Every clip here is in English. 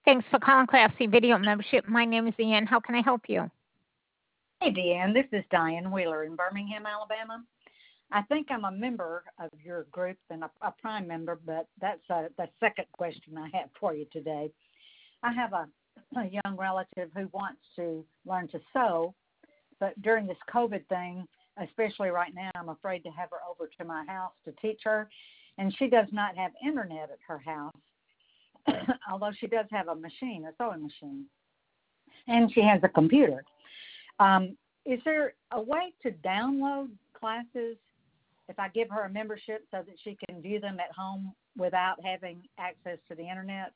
Thanks for calling Class C Video Membership. My name is Ian. How can I help you? Hey, Deanne, this is Diane Wheeler in Birmingham, Alabama. I think I'm a member of your group and a prime member, but that's the second question I have for you today. I have a young relative who wants to learn to sew, but during this COVID thing, especially right now, I'm afraid to have her over to my house to teach her, and she does not have internet at her house, although she does have a machine, a sewing machine, and she has a computer. Is there a way to download classes if I give her a membership so that she can view them at home without having access to the internet?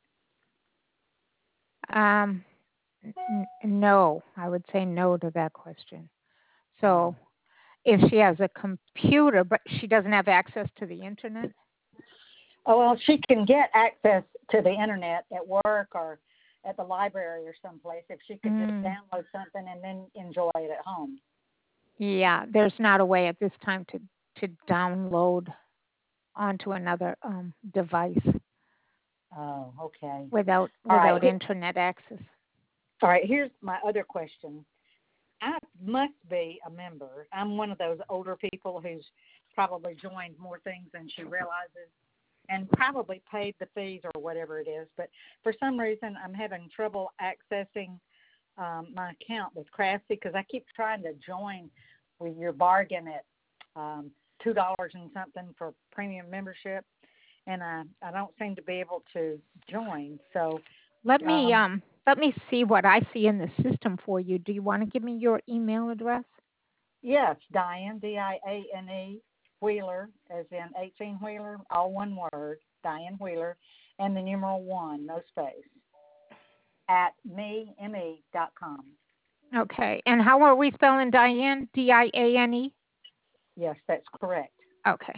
No, I would say no to that question. So if she has a computer, but she doesn't have access to the internet? Oh, well, she can get access to the internet at work or at the library or someplace if she could just download something and then enjoy it at home. Yeah, there's not a way at this time to download onto another device. Oh, okay. Without internet access. All right, here's my other question. I must be a member. I'm one of those older people who's probably joined more things than she realizes and probably paid the fees or whatever it is. But for some reason, I'm having trouble accessing my account with Craftsy because I keep trying to join with your bargain at $2 and something for premium membership, and I don't seem to be able to join. So let me see what I see in the system for you. Do you want to give me your email address? Yes, Diane, Diane Wheeler, as in 18-wheeler, all one word, Diane Wheeler, and the numeral 1, no space, at me.com. Okay, and how are we spelling Diane? Diane? Yes, that's correct. Okay.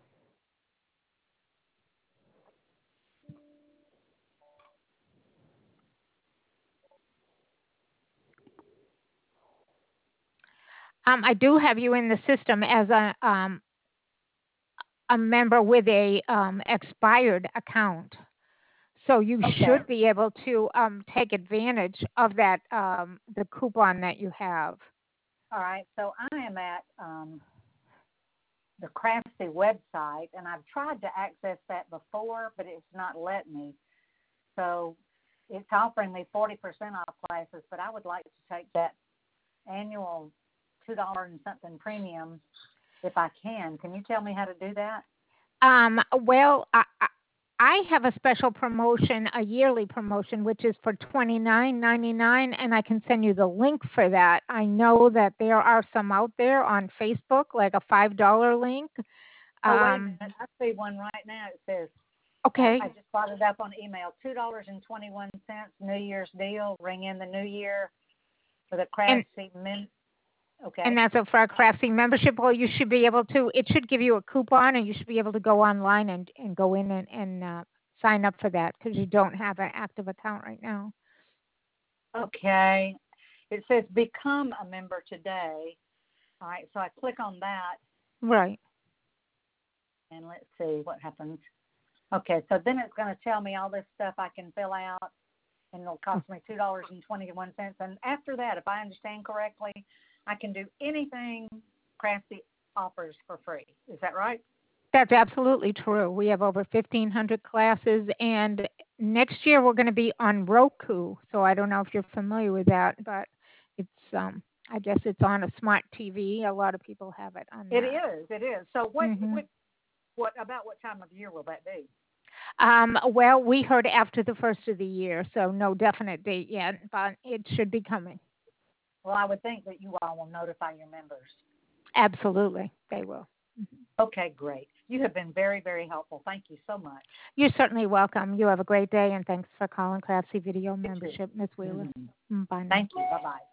I do have you in the system as a member with a expired account, so you should be able to take advantage of that the coupon that you have. All right, so I am at the Craftsy website, and I've tried to access that before, but it's not letting me. So it's offering me 40% off classes, but I would like to take that annual $2 and something premium if I can. Can you tell me how to do that? Well, I have a special promotion, a yearly promotion, which is for $29.99, and I can send you the link for that. I know that there are some out there on Facebook, like a $5 link. Oh, wait a minute. I see one right now. It says, okay. I just brought it up on email, $2.21, New Year's deal, ring in the new year for the Craftsy Okay. And that's for a Craftsy membership. Well, you should be able to, it should give you a coupon, and you should be able to go online and go in and sign up for that because you don't have an active account right now. Okay. It says become a member today. All right, so I click on that. Right. And let's see what happens. Okay, so then it's going to tell me all this stuff I can fill out, and it'll cost me $2.21. And after that, if I understand correctly, I can do anything Craftsy offers for free. Is that right? That's absolutely true. We have over 1,500 classes, and next year we're going to be on Roku. So I don't know if you're familiar with that, but it's I guess it's on a smart TV. A lot of people have it on that. It is. So what about what time of year will that be? Well, we heard after the first of the year, so no definite date yet, but it should be coming. Well, I would think that you all will notify your members. Absolutely, they will. Okay, great. You have been very, very helpful. Thank you so much. You're certainly welcome. You have a great day, and thanks for calling Craftsy Video Membership, Ms. Wheeler. Bye now. Thank you. Bye-bye.